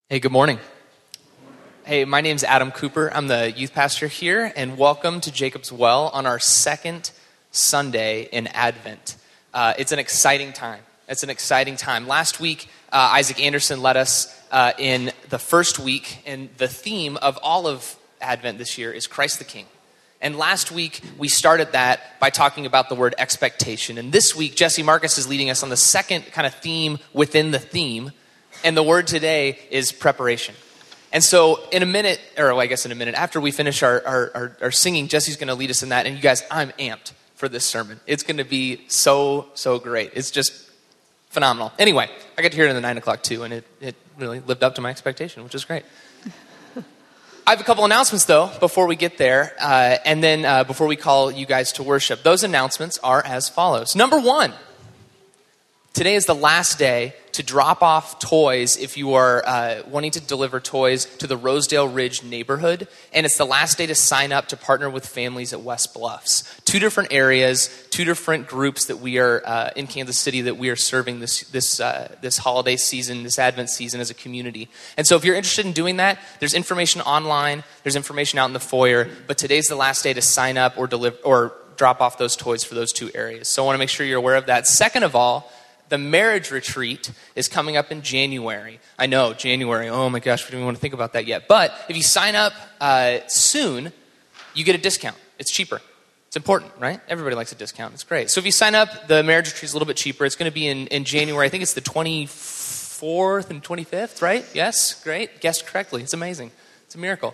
Hey, good morning. Hey, my name's Adam Cooper. I'm the youth pastor here, and welcome to Jacob's Well on our second Sunday in Advent. It's an exciting time. Last week, Isaac Anderson led us in the first week, and the theme of all of Advent this year is Christ the King. And last week, we started that by talking about the word expectation. And this week, Jesse Marcus is leading us on the second kind of theme within the theme. And the word today is preparation. And so in a minute, after we finish our singing, Jesse's going to lead us in that. And you guys, I'm amped for this sermon. It's going to be so great. It's just phenomenal. Anyway, I got to hear it in the 9 o'clock too, and it really lived up to my expectation, which is great. I have a couple announcements, though, before we get there, and then before we call you guys to worship. Those announcements are as follows. Number one, today is the last day to drop off toys if you are wanting to deliver toys to the Rosedale Ridge neighborhood. And it's the last day to sign up to partner with families at West Bluffs. 2 different areas, 2 different groups that we are in Kansas City that we are serving this holiday season, this Advent season as a community. And so if you're interested in doing that, there's information online, there's information out in the foyer, but today's the last day to sign up or deliver or drop off those toys for those 2 areas. So I want to make sure you're aware of that. Second of all, the marriage retreat is coming up in January. I know, January. Oh my gosh, we don't even want to think about that yet. But if you sign up soon, you get a discount. It's cheaper. It's important, right? Everybody likes a discount. It's great. So if you sign up, the marriage retreat is a little bit cheaper. It's going to be in January. I think it's the 24th and 25th, right? Yes? Great. Guessed correctly. It's amazing. It's a miracle.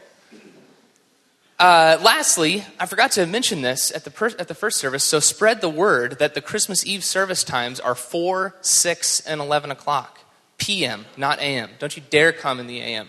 Lastly, I forgot to mention this at the first service, so spread the word that the Christmas Eve service times are 4, 6, and 11 o'clock p.m., not a.m. Don't you dare come in the a.m.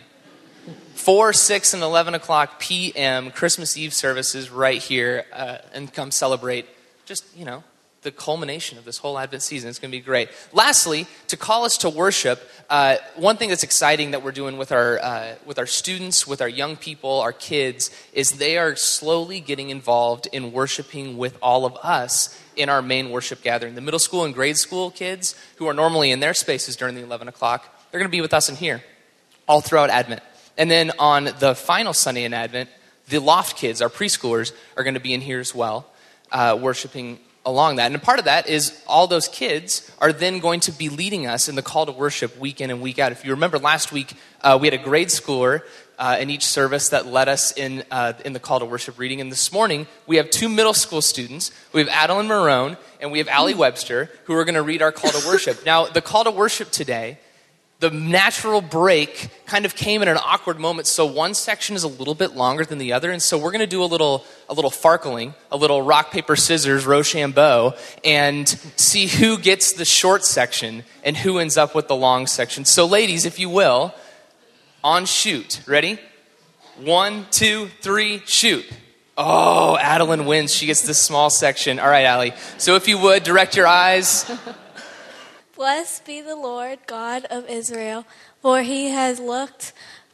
4, 6, and 11 o'clock p.m. Christmas Eve services right here, and come celebrate just, the culmination of this whole Advent season. It's going to be great. Lastly, to call us to worship, one thing that's exciting that we're doing with our students, with our young people, our kids, is they are slowly getting involved in worshiping with all of us in our main worship gathering. The middle school and grade school kids, who are normally in their spaces during the 11 o'clock, they're going to be with us in here all throughout Advent. And then on the final Sunday in Advent, the Loft kids, our preschoolers, are going to be in here as well, worshiping along that. And a part of that is all those kids are then going to be leading us in the call to worship week in and week out. If you remember last week, we had a grade schooler in each service that led us in the call to worship reading. And this morning, we have 2 middle school students. We have Adeline Marone and we have Allie Webster, who are going to read our call to worship. Now, the call to worship today, the natural break kind of came in an awkward moment, so one section is a little bit longer than the other, and so we're going to do a little farkling, a little rock, paper, scissors, Rochambeau, and see who gets the short section and who ends up with the long section. So ladies, if you will, on shoot. Ready? 1, 2, 3, shoot. Oh, Adeline wins. She gets the small section. All right, Allie. So if you would, direct your eyes. Blessed be the Lord God of Israel, for he has looked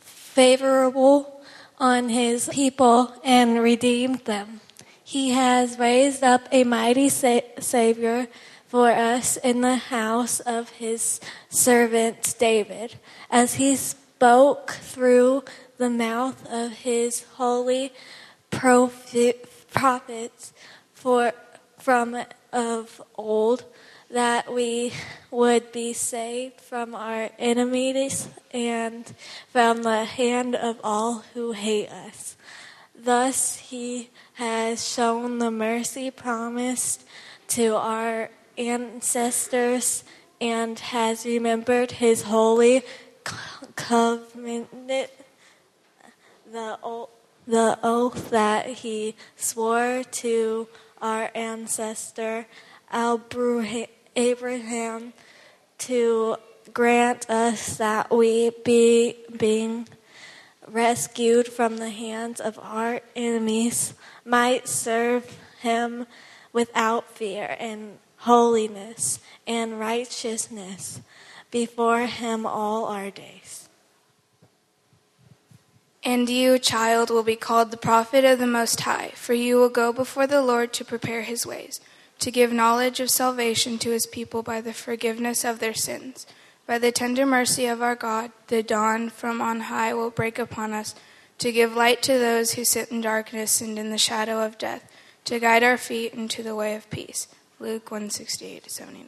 favorable on his people and redeemed them. He has raised up a mighty Savior for us in the house of his servant David, as he spoke through the mouth of his holy prophets from of old, that we would be saved from our enemies and from the hand of all who hate us. Thus he has shown the mercy promised to our ancestors and has remembered his holy covenant, the oath that he swore to our ancestor Abraham, to grant us that we, being rescued from the hands of our enemies, might serve him without fear and holiness and righteousness before him all our days. And you, child, will be called the prophet of the Most High, for you will go before the Lord to prepare his ways, to give knowledge of salvation to his people by the forgiveness of their sins, By the tender mercy of our God, the dawn from on high will break upon us, to give light to those who sit in darkness and in the shadow of death, to guide our feet into the way of peace. Luke 1:68-79.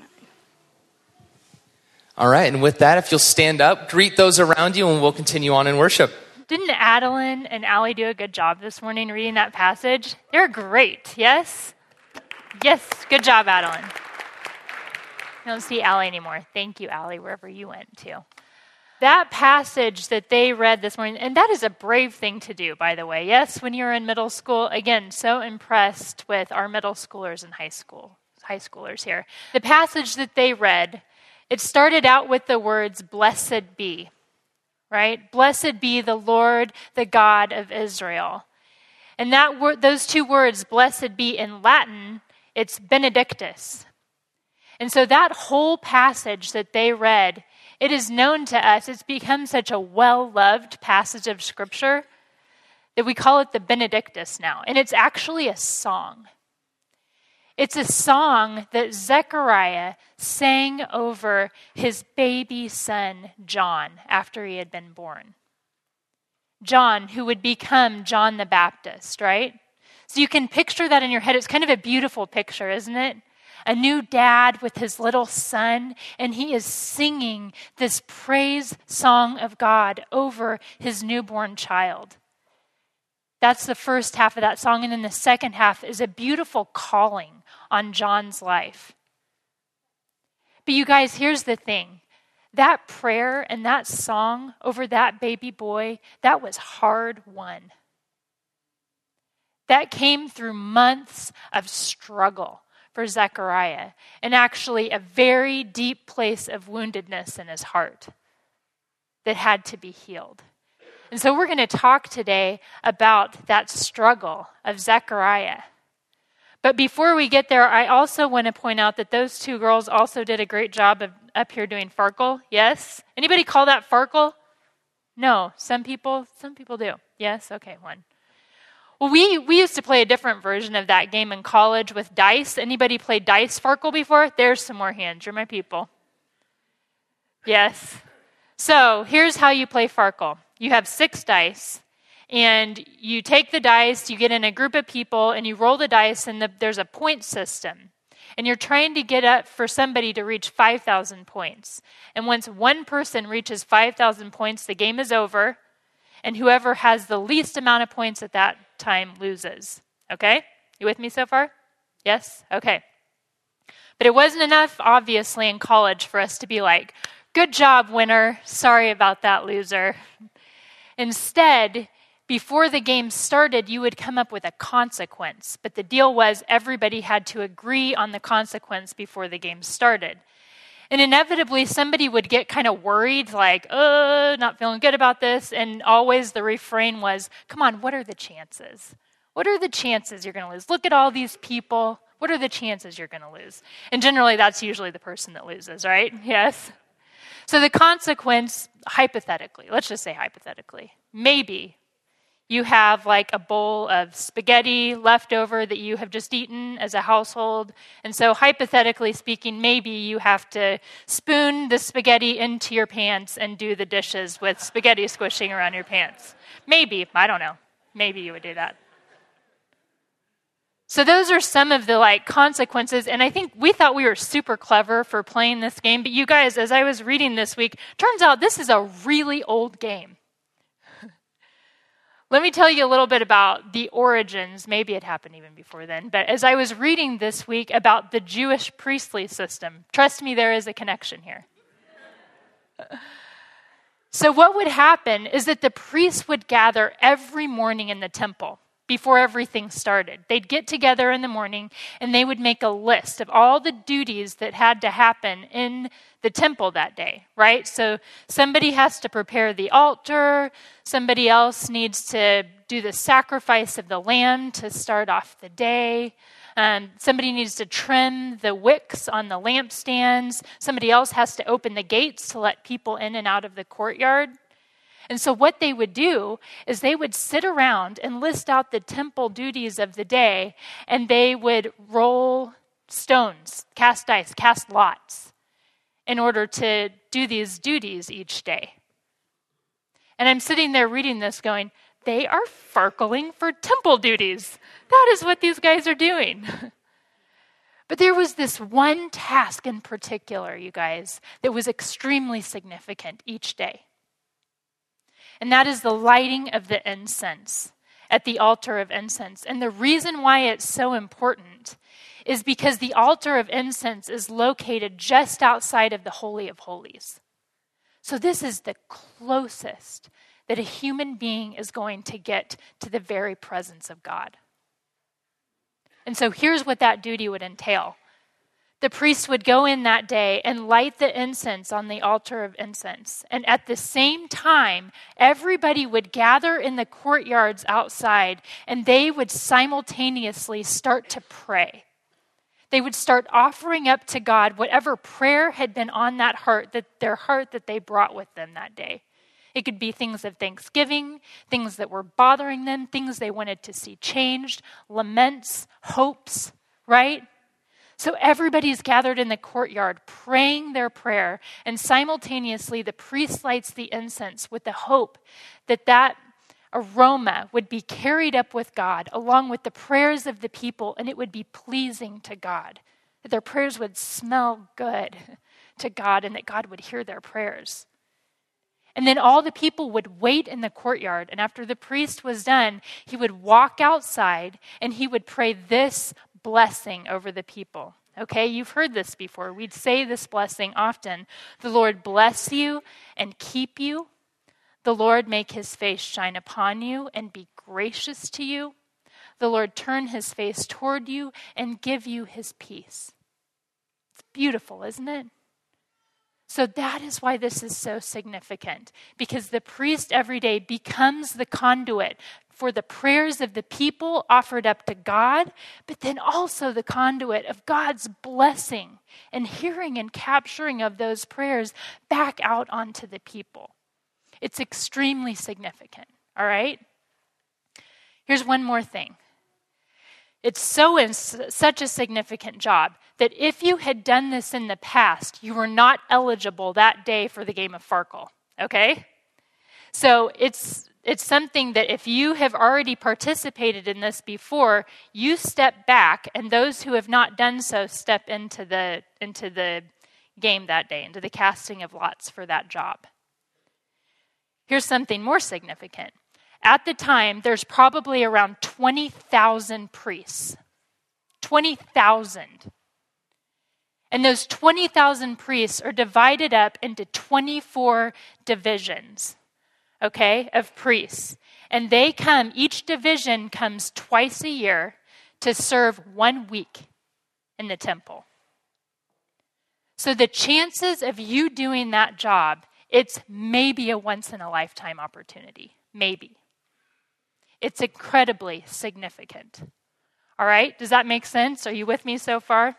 All right, and with that, if you'll stand up, greet those around you, and we'll continue on in worship. Didn't Adeline and Allie do a good job this morning reading that passage? They're great, yes? Yes, good job, Adeline. I don't see Allie anymore. Thank you, Allie, wherever you went to. That passage that they read this morning, and that is a brave thing to do, by the way. Yes, when you're in middle school, again, so impressed with our middle schoolers and high schoolers here. The passage that they read, it started out with the words, blessed be, right? Blessed be the Lord, the God of Israel. And those two words, blessed be, in Latin, it's benedictus. And so that whole passage that they read, it is known to us. It's become such a well-loved passage of Scripture that we call it the Benedictus now. And it's actually a song. It's a song that Zechariah sang over his baby son, John, after he had been born. John, who would become John the Baptist, right? So you can picture that in your head. It's kind of a beautiful picture, isn't it? A new dad with his little son, and he is singing this praise song of God over his newborn child. That's the first half of that song, and then the second half is a beautiful calling on John's life. But you guys, here's the thing. That prayer and that song over that baby boy, that was hard won. That came through months of struggle for Zechariah, and actually a very deep place of woundedness in his heart that had to be healed. And so we're going to talk today about that struggle of Zechariah. But before we get there, I also want to point out that those two girls also did a great job of up here doing Farkle. Yes? Anybody call that Farkle? No. Some people do. Yes? Okay, one. Well, we used to play a different version of that game in college with dice. Anybody played dice Farkle before? There's some more hands. You're my people. Yes. So here's how you play Farkle. You have 6 dice, and you take the dice, you get in a group of people, and you roll the dice, and there's a point system. And you're trying to get up for somebody to reach 5,000 points. And once one person reaches 5,000 points, the game is over. And whoever has the least amount of points at that time loses. Okay? You with me so far? Yes? Okay. But it wasn't enough, obviously, in college for us to be like, good job, winner. Sorry about that, loser. Instead, before the game started, you would come up with a consequence. But the deal was everybody had to agree on the consequence before the game started. And inevitably, somebody would get kind of worried, like, not feeling good about this. And always the refrain was, come on, what are the chances? What are the chances you're going to lose? Look at all these people. What are the chances you're going to lose? And generally, that's usually the person that loses, right? Yes? So the consequence, hypothetically, let's just say hypothetically, maybe you have like a bowl of spaghetti left over that you have just eaten as a household. And so hypothetically speaking, maybe you have to spoon the spaghetti into your pants and do the dishes with spaghetti squishing around your pants. Maybe, I don't know. Maybe you would do that. So those are some of the consequences, and I think we thought we were super clever for playing this game, but you guys, as I was reading this week, turns out this is a really old game. Let me tell you a little bit about the origins. Maybe it happened even before then, but as I was reading this week about the Jewish priestly system, trust me, there is a connection here. So what would happen is that the priests would gather every morning in the temple before everything started. They'd get together in the morning and they would make a list of all the duties that had to happen in the temple that day, right? So somebody has to prepare the altar, somebody else needs to do the sacrifice of the lamb to start off the day, somebody needs to trim the wicks on the lampstands, somebody else has to open the gates to let people in and out of the courtyard. And so what they would do is they would sit around and list out the temple duties of the day, and they would roll stones, cast dice, cast lots in order to do these duties each day. And I'm sitting there reading this going, they are farkling for temple duties. That is what these guys are doing. But there was this one task in particular, you guys, that was extremely significant each day. And that is the lighting of the incense at the altar of incense. And the reason why it's so important is because the altar of incense is located just outside of the Holy of Holies. So this is the closest that a human being is going to get to the very presence of God. And so here's what that duty would entail. The priest would go in that day and light the incense on the altar of incense. And at the same time, everybody would gather in the courtyards outside, and they would simultaneously start to pray. They would start offering up to God whatever prayer had been on that heart, their heart that they brought with them that day. It could be things of thanksgiving, things that were bothering them, things they wanted to see changed, laments, hopes, right? So everybody's gathered in the courtyard praying their prayer, and simultaneously the priest lights the incense with the hope that that aroma would be carried up with God along with the prayers of the people, and it would be pleasing to God, that their prayers would smell good to God and that God would hear their prayers. And then all the people would wait in the courtyard, and after the priest was done, he would walk outside and he would pray this blessing over the people. Okay, you've heard this before. We'd say this blessing often. The Lord bless you and keep you. The Lord make his face shine upon you and be gracious to you. The Lord turn his face toward you and give you his peace. It's beautiful, isn't it? So that is why this is so significant, because the priest every day becomes the conduit for the prayers of the people offered up to God, but then also the conduit of God's blessing and hearing and capturing of those prayers back out onto the people. It's extremely significant, all right? Here's one more thing. It's such a significant job that if you had done this in the past, you were not eligible that day for the game of Farkle, okay? So it's something that if you have already participated in this before, you step back, and those who have not done so step into the game that day, into the casting of lots for that job. Here's something more significant. At the time, there's probably around 20,000 priests. 20,000. And those 20,000 priests are divided up into 24 divisions, okay, of priests. And they come, each division comes twice a year to serve 1 week in the temple. So the chances of you doing that job, it's maybe a once-in-a-lifetime opportunity. Maybe. It's incredibly significant. All right? Does that make sense? Are you with me so far?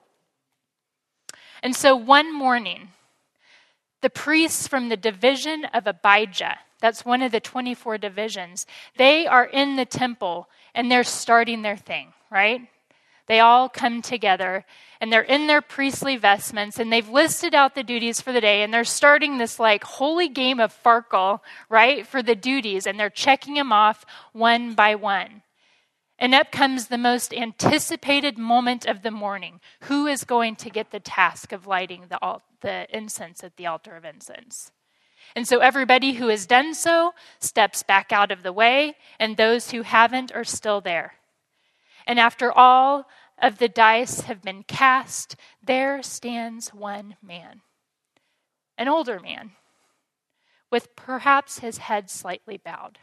And so one morning, the priests from the division of Abijah, that's one of the 24 divisions, they are in the temple and they're starting their thing, right? They all come together and they're in their priestly vestments and they've listed out the duties for the day and they're starting this like holy game of Farkle, right, for the duties, and they're checking them off one by one. And up comes the most anticipated moment of the morning. Who is going to get the task of lighting the incense at the altar of incense? And so everybody who has done so steps back out of the way, and those who haven't are still there. And after all of the dice have been cast, there stands one man, an older man, with perhaps his head slightly bowed.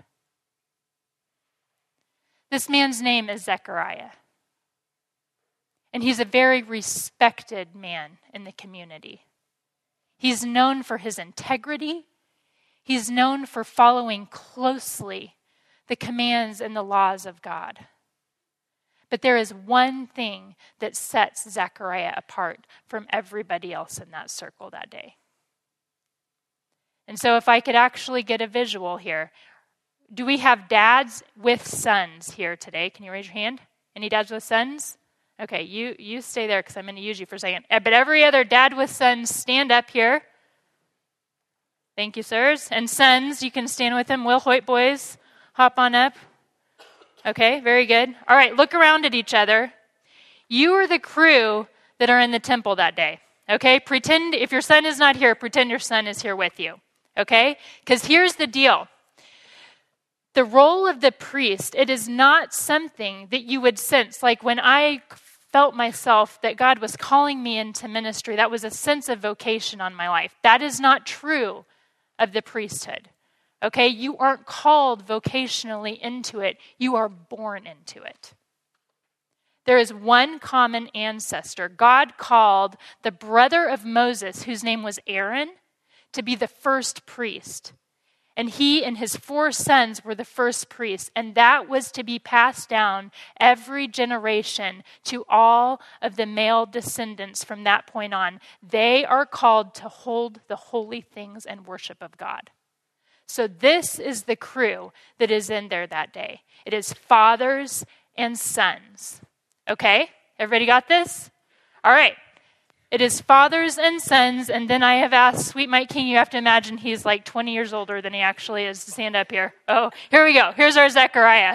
This man's name is Zechariah, and he's a very respected man in the community. He's known for his integrity. He's known for following closely the commands and the laws of God. But there is one thing that sets Zechariah apart from everybody else in that circle that day. And so if I could actually get a visual here, do we have dads with sons here today? Can you raise your hand? Any dads with sons? Okay, you stay there because I'm going to use you for a second. But every other dad with sons, stand up here. Thank you, sirs. And sons, you can stand with him. Will Hoyt boys, hop on up. Okay, very good. All right, look around at each other. You are the crew that are in the temple that day. Okay, pretend if your son is not here, pretend your son is here with you. Okay, because here's the deal. The role of the priest, it is not something that you would sense. Like when I felt myself that God was calling me into ministry, that was a sense of vocation on my life. That is not true of the priesthood. Okay, you aren't called vocationally into it. You are born into it. There is one common ancestor. God called the brother of Moses, whose name was Aaron, to be the first priest. And he and his 4 sons were the first priests. And that was to be passed down every generation to all of the male descendants from that point on. They are called to hold the holy things and worship of God. So this is the crew that is in there that day. It is fathers and sons. Okay? Everybody got this? All right. It is fathers and sons, and then I have asked Sweet Mike King, you have to imagine he's like 20 years older than he actually is to stand up here. Oh, here we go. Here's our Zechariah.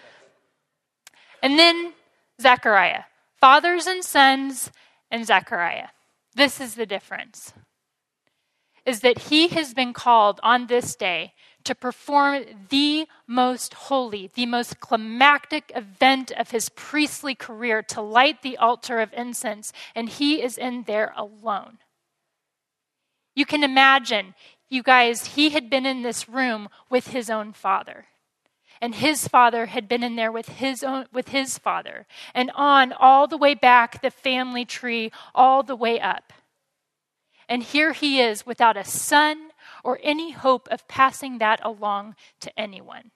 And then Zechariah. Fathers and sons and Zechariah. This is the difference. Is that he has been called on this day to perform the most holy, the most climactic event of his priestly career, to light the altar of incense, and he is in there alone. You can imagine, you guys, he had been in this room with his own father. And his father had been in there with his father. And on all the way back, the family tree, all the way up. And here he is without a son or any hope of passing that along to anyone.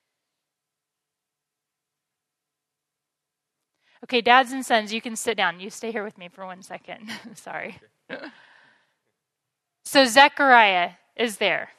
Okay, dads and sons, you can sit down. You stay here with me for 1 second. Sorry. So Zechariah is there.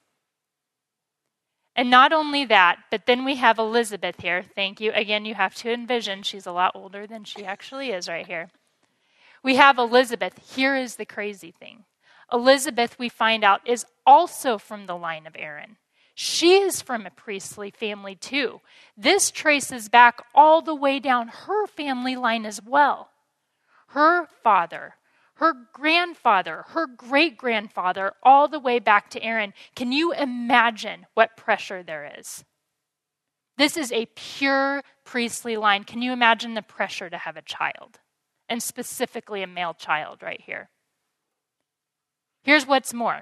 And not only that, but then we have Elizabeth here. Thank you. Again, you have to envision she's a lot older than she actually is right here. We have Elizabeth. Here is the crazy thing. Elizabeth, we find out, is also from the line of Aaron. She is from a priestly family too. This traces back all the way down her family line as well. Her father, her grandfather, her great-grandfather, all the way back to Aaron. Can you imagine what pressure there is? This is a pure priestly line. Can you imagine the pressure to have a child? And specifically a male child right here. Here's what's more,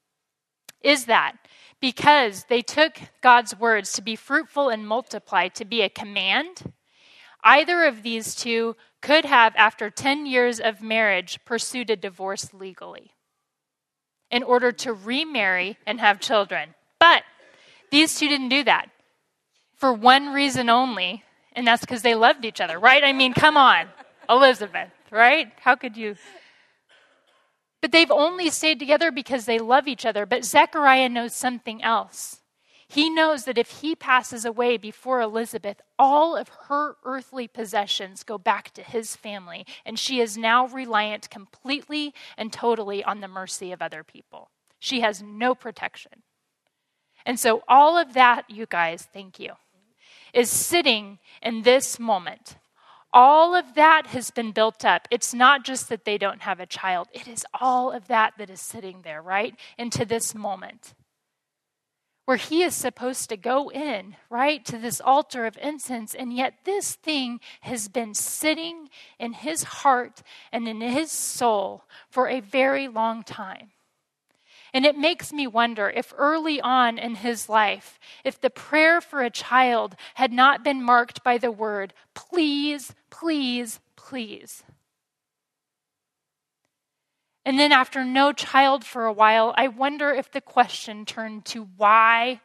is that because they took God's words to be fruitful and multiply to be a command, either of these two could have, after 10 years of marriage, pursued a divorce legally in order to remarry and have children. But these two didn't do that for one reason only, and that's because they loved each other, right? I mean, come on, Elizabeth, right? How could you? But they've only stayed together because they love each other. But Zechariah knows something else. He knows that if he passes away before Elizabeth, all of her earthly possessions go back to his family, and she is now reliant completely and totally on the mercy of other people. She has no protection. And so all of that, you guys, thank you, is sitting in this moment. All of that has been built up. It's not just that they don't have a child. It is all of that that is sitting there, right, into this moment where he is supposed to go in, right, to this altar of incense, and yet this thing has been sitting in his heart and in his soul for a very long time. And it makes me wonder if early on in his life, if the prayer for a child had not been marked by the word, please, please, please. And then after no child for a while, I wonder if the question turned to why?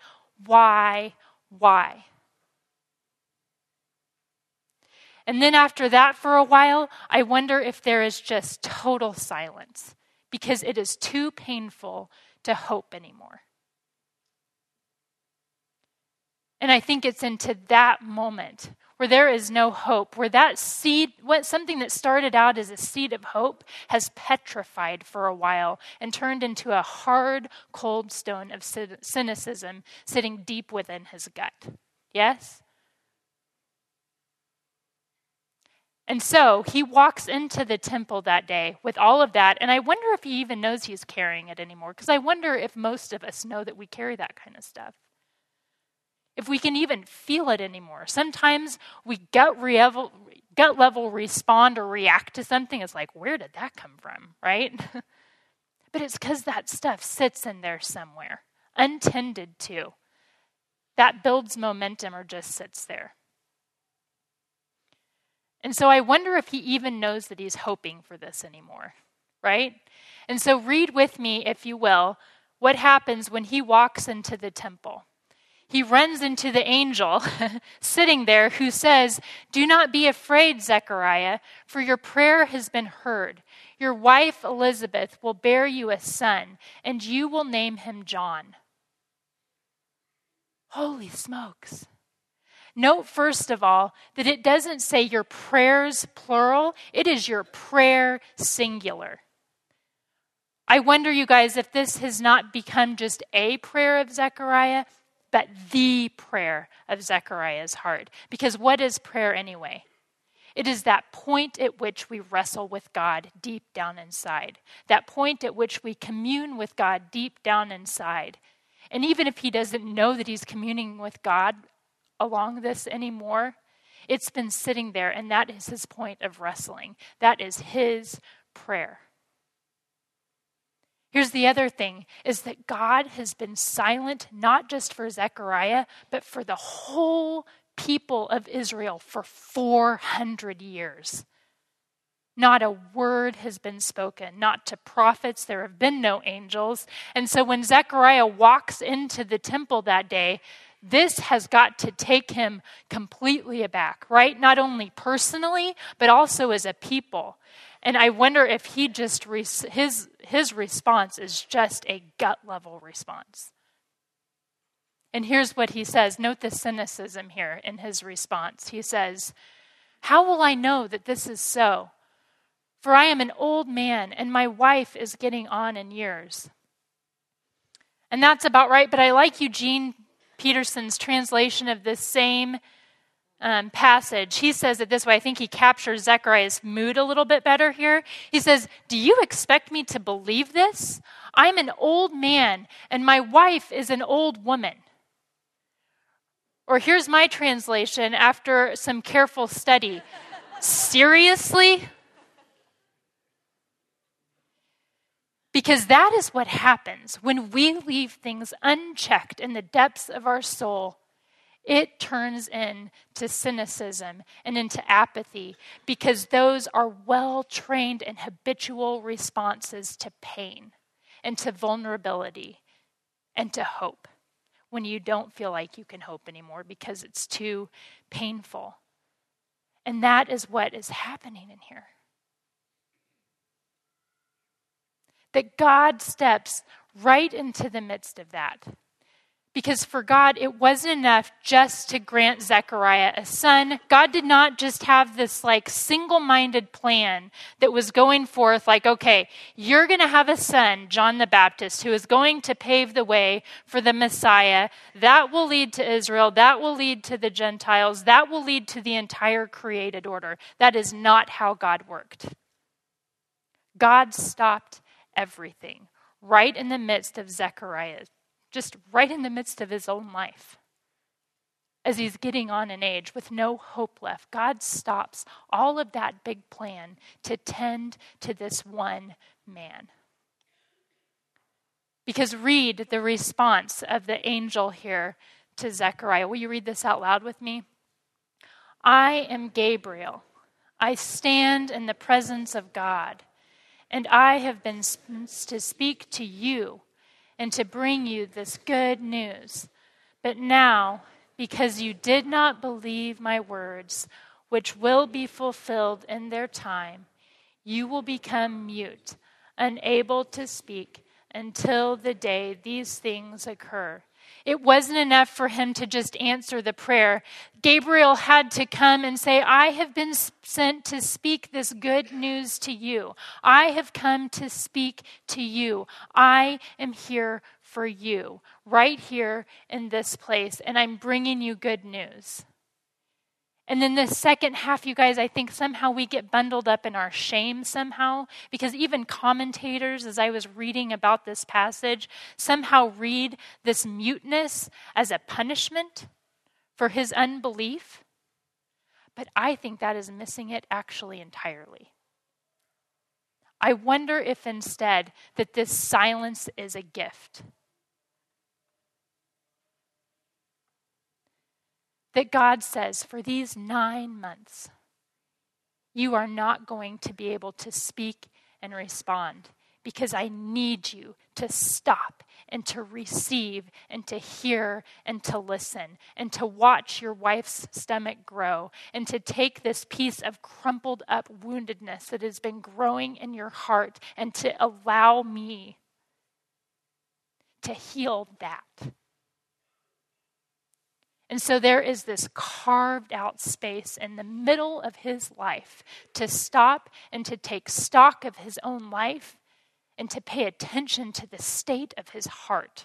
And then after that for a while, I wonder if there is just total silence because it is too painful to hope anymore. And I think it's into that moment where there is no hope, where that seed, something that started out as a seed of hope, has petrified for a while and turned into a hard, cold stone of cynicism sitting deep within his gut. Yes? And so he walks into the temple that day with all of that, and I wonder if he even knows he's carrying it anymore, because I wonder if most of us know that we carry that kind of stuff. If we can even feel it anymore. Sometimes we gut level respond or react to something. It's like, where did that come from, right? But it's because that stuff sits in there somewhere, untended to. That builds momentum or just sits there. And so I wonder if he even knows that he's hoping for this anymore, right? And so read with me, if you will, what happens when he walks into the temple. He runs into the angel sitting there who says, "Do not be afraid, Zechariah, for your prayer has been heard. Your wife Elizabeth will bear you a son, and you will name him John." Holy smokes. Note, first of all, that it doesn't say your prayers plural. It is your prayer singular. I wonder, you guys, if this has not become just a prayer of Zechariah, but the prayer of Zechariah's heart. Because what is prayer anyway? It is that point at which we wrestle with God deep down inside. That point at which we commune with God deep down inside. And even if he doesn't know that he's communing with God along this anymore, it's been sitting there, and that is his point of wrestling. That is his prayer. Here's the other thing, is that God has been silent, not just for Zechariah, but for the whole people of Israel for 400 years. Not a word has been spoken, not to prophets. There have been no angels. And so when Zechariah walks into the temple that day, this has got to take him completely aback, right? Not only personally, but also as a people. And I wonder if he just, his response is just a gut level response. And here's what he says. Note the cynicism here in his response. He says, "How will I know that this is so? For I am an old man and my wife is getting on in years." And that's about right, but I like Eugene Peterson's translation of this same passage. He says it this way. I think he captures Zechariah's mood a little bit better here. He says, "Do you expect me to believe this? I'm an old man and my wife is an old woman." Or here's my translation after some careful study. Seriously? Because that is what happens when we leave things unchecked in the depths of our soul. It turns into cynicism and into apathy, because those are well-trained and habitual responses to pain and to vulnerability and to hope when you don't feel like you can hope anymore because it's too painful. And that is what is happening in here. That God steps right into the midst of that. Because for God, it wasn't enough just to grant Zechariah a son. God did not just have this single-minded plan that was going forth okay, you're going to have a son, John the Baptist, who is going to pave the way for the Messiah. That will lead to Israel. That will lead to the Gentiles. That will lead to the entire created order. That is not how God worked. God stopped everything right in the midst of Zechariah, just right in the midst of his own life. As he's getting on in age with no hope left, God stops all of that big plan to tend to this one man. Because read the response of the angel here to Zechariah. Will you read this out loud with me? "I am Gabriel. I stand in the presence of God. And I have been sent to speak to you and to bring you this good news. But now, because you did not believe my words, which will be fulfilled in their time, you will become mute, unable to speak until the day these things occur. It wasn't enough for him to just answer the prayer. Gabriel had to come and say, I have been sent to speak this good news to you. I have come to speak to you. I am here for you, right here in this place, and I'm bringing you good news. And then the second half, you guys, I think somehow we get bundled up in our shame somehow, because even commentators, as I was reading about this passage, somehow read this muteness as a punishment for his unbelief. But I think that is missing it actually entirely. I wonder if instead that this silence is a gift. That God says, for these 9 months, you are not going to be able to speak and respond because I need you to stop and to receive and to hear and to listen and to watch your wife's stomach grow and to take this piece of crumpled up woundedness that has been growing in your heart and to allow me to heal that. And so there is this carved out space in the middle of his life to stop and to take stock of his own life and to pay attention to the state of his heart.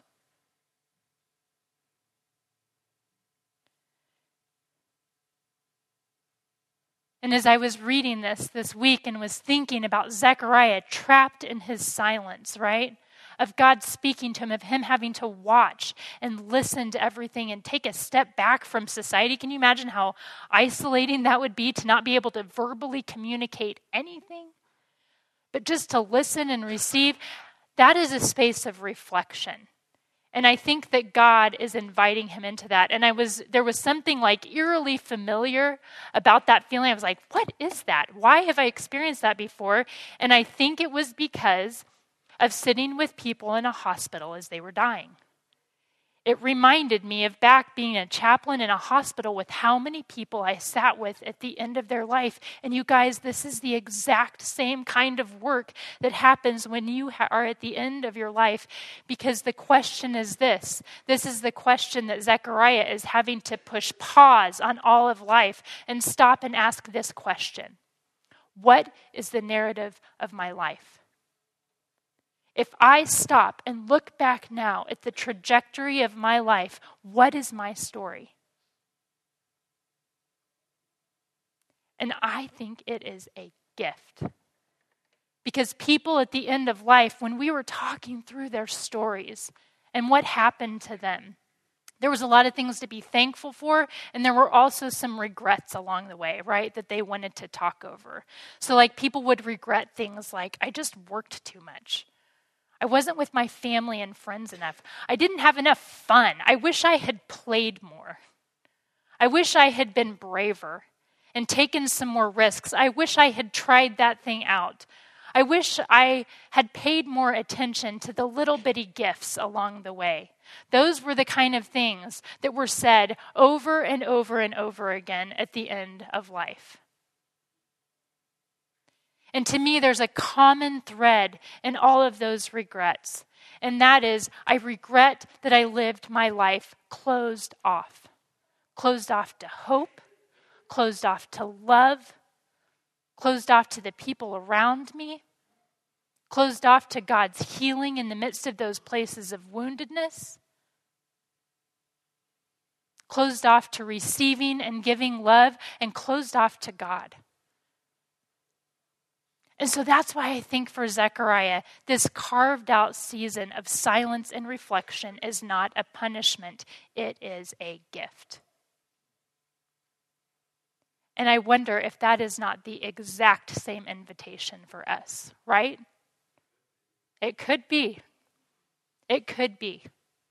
And as I was reading this week and was thinking about Zechariah trapped in his silence, right? Of God speaking to him, of him having to watch and listen to everything and take a step back from society. Can you imagine how isolating that would be to not be able to verbally communicate anything, but just to listen and receive? That is a space of reflection. And I think that God is inviting him into that. And there was something like eerily familiar about that feeling. I was like, what is that? Why have I experienced that before? And I think it was because of sitting with people in a hospital as they were dying. It reminded me of back being a chaplain in a hospital with how many people I sat with at the end of their life. And you guys, this is the exact same kind of work that happens when you are at the end of your life, because the question is this. This is the question that Zechariah is having to push pause on all of life and stop and ask this question. What is the narrative of my life? If I stop and look back now at the trajectory of my life, what is my story? And I think it is a gift. Because people at the end of life, when we were talking through their stories and what happened to them, there was a lot of things to be thankful for, and there were also some regrets along the way, right, that they wanted to talk over. So like people would regret things like, I just worked too much. I wasn't with my family and friends enough. I didn't have enough fun. I wish I had played more. I wish I had been braver and taken some more risks. I wish I had tried that thing out. I wish I had paid more attention to the little bitty gifts along the way. Those were the kind of things that were said over and over and over again at the end of life. And to me, there's a common thread in all of those regrets. And that is, I regret that I lived my life closed off. Closed off to hope, closed off to love, closed off to the people around me, closed off to God's healing in the midst of those places of woundedness, closed off to receiving and giving love, and closed off to God. And so that's why I think for Zechariah, this carved out season of silence and reflection is not a punishment. It is a gift. And I wonder if that is not the exact same invitation for us, right? It could be. It could be.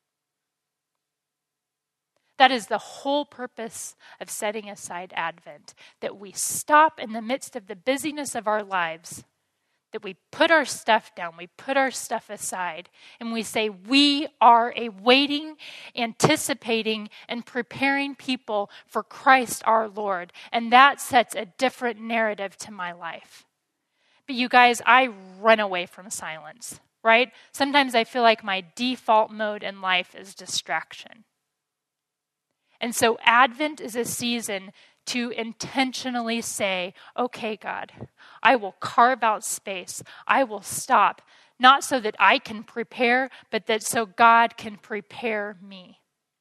That is the whole purpose of setting aside Advent, that we stop in the midst of the busyness of our lives, that we put our stuff down, we put our stuff aside, and we say, we are a waiting, anticipating, and preparing people for Christ our Lord. And that sets a different narrative to my life. But you guys, I run away from silence. right? Sometimes I feel like my default mode in life is distraction. And so Advent is a season to intentionally say, okay, God, I will carve out space. I will stop, not so that I can prepare, but that so God can prepare me.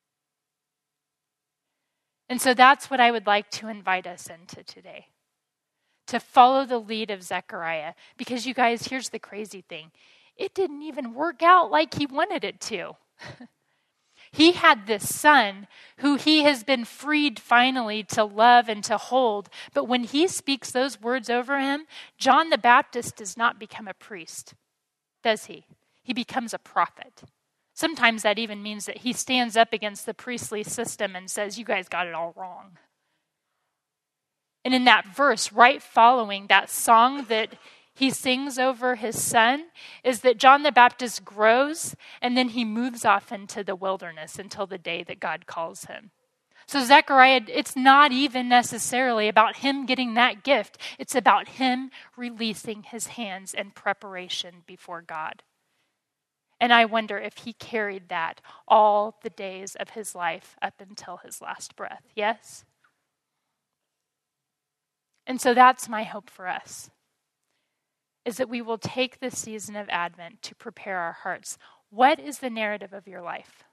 And so that's what I would like to invite us into today, to follow the lead of Zechariah. Because you guys, here's the crazy thing. It didn't even work out like he wanted it to. He had this son who he has been freed finally to love and to hold. But when he speaks those words over him, John the Baptist does not become a priest, does he? He becomes a prophet. Sometimes that even means that he stands up against the priestly system and says, you guys got it all wrong. And in that verse, right following that song that he sings over his son, is that John the Baptist grows and then he moves off into the wilderness until the day that God calls him. So Zechariah, it's not even necessarily about him getting that gift. It's about him releasing his hands in preparation before God. And I wonder if he carried that all the days of his life up until his last breath. Yes? And so that's my hope for us, is that we will take this season of Advent to prepare our hearts. What is the narrative of your life?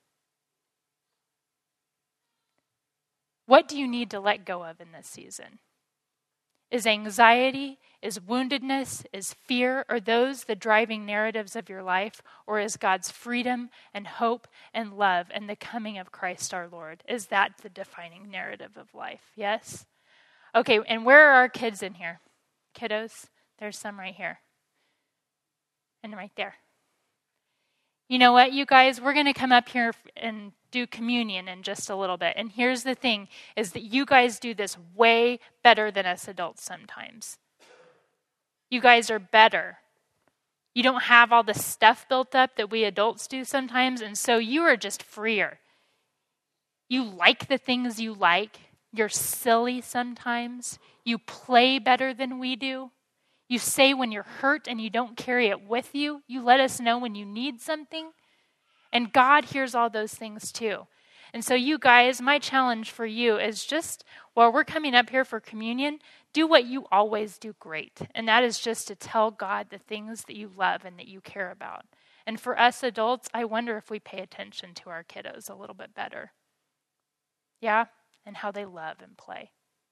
What do you need to let go of in this season? Is anxiety, is woundedness, is fear, are those the driving narratives of your life? Or is God's freedom and hope and love and the coming of Christ our Lord? Is that the defining narrative of life? Yes? Okay, and where are our kids in here? Kiddos? There's some right here. And right there. You know what, you guys? We're going to come up here and do communion in just a little bit. And here's the thing, is that you guys do this way better than us adults sometimes. You guys are better. You don't have all the stuff built up that we adults do sometimes, and so you are just freer. You like the things you like. You're silly sometimes. You play better than we do. You say when you're hurt and you don't carry it with you. You let us know when you need something. And God hears all those things too. And so you guys, my challenge for you is just, while we're coming up here for communion, do what you always do great. And that is just to tell God the things that you love and that you care about. And for us adults, I wonder if we pay attention to our kiddos a little bit better. Yeah? And how they love and play.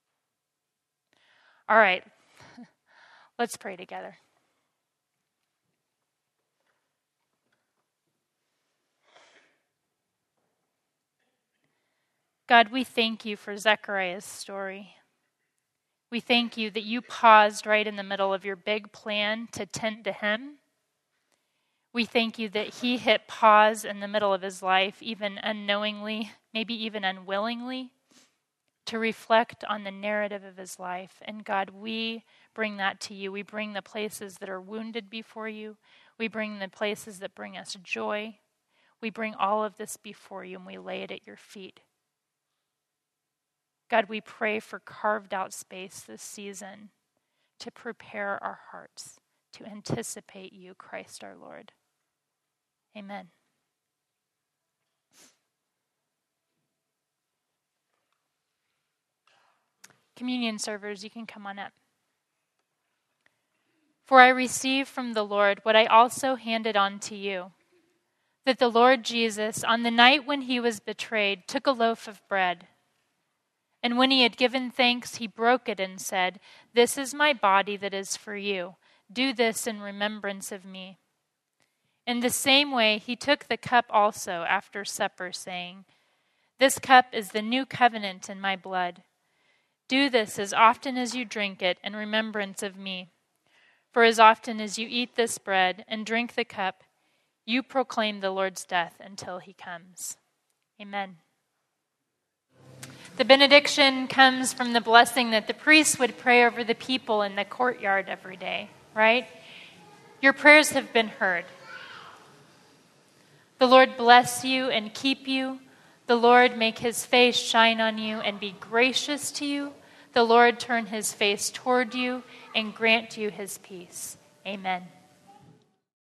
All right. Let's pray together. God, we thank you for Zechariah's story. We thank you that you paused right in the middle of your big plan to tend to him. We thank you that he hit pause in the middle of his life, even unknowingly, maybe even unwillingly, to reflect on the narrative of his life. And God, we bring that to you. We bring the places that are wounded before you. We bring the places that bring us joy. We bring all of this before you and we lay it at your feet. God, we pray for carved out space this season to prepare our hearts to anticipate you, Christ our Lord. Amen. Communion servers, you can come on up. For I received from the Lord what I also handed on to you, that the Lord Jesus, on the night when he was betrayed, took a loaf of bread. And when he had given thanks, he broke it and said, "This is my body that is for you. Do this in remembrance of me." In the same way, he took the cup also after supper, saying, "This cup is the new covenant in my blood. Do this as often as you drink it in remembrance of me. For as often as you eat this bread and drink the cup, you proclaim the Lord's death until he comes." Amen. The benediction comes from the blessing that the priests would pray over the people in the courtyard every day, right? Your prayers have been heard. The Lord bless you and keep you. The Lord make his face shine on you and be gracious to you. The Lord turn his face toward you and grant you his peace. Amen.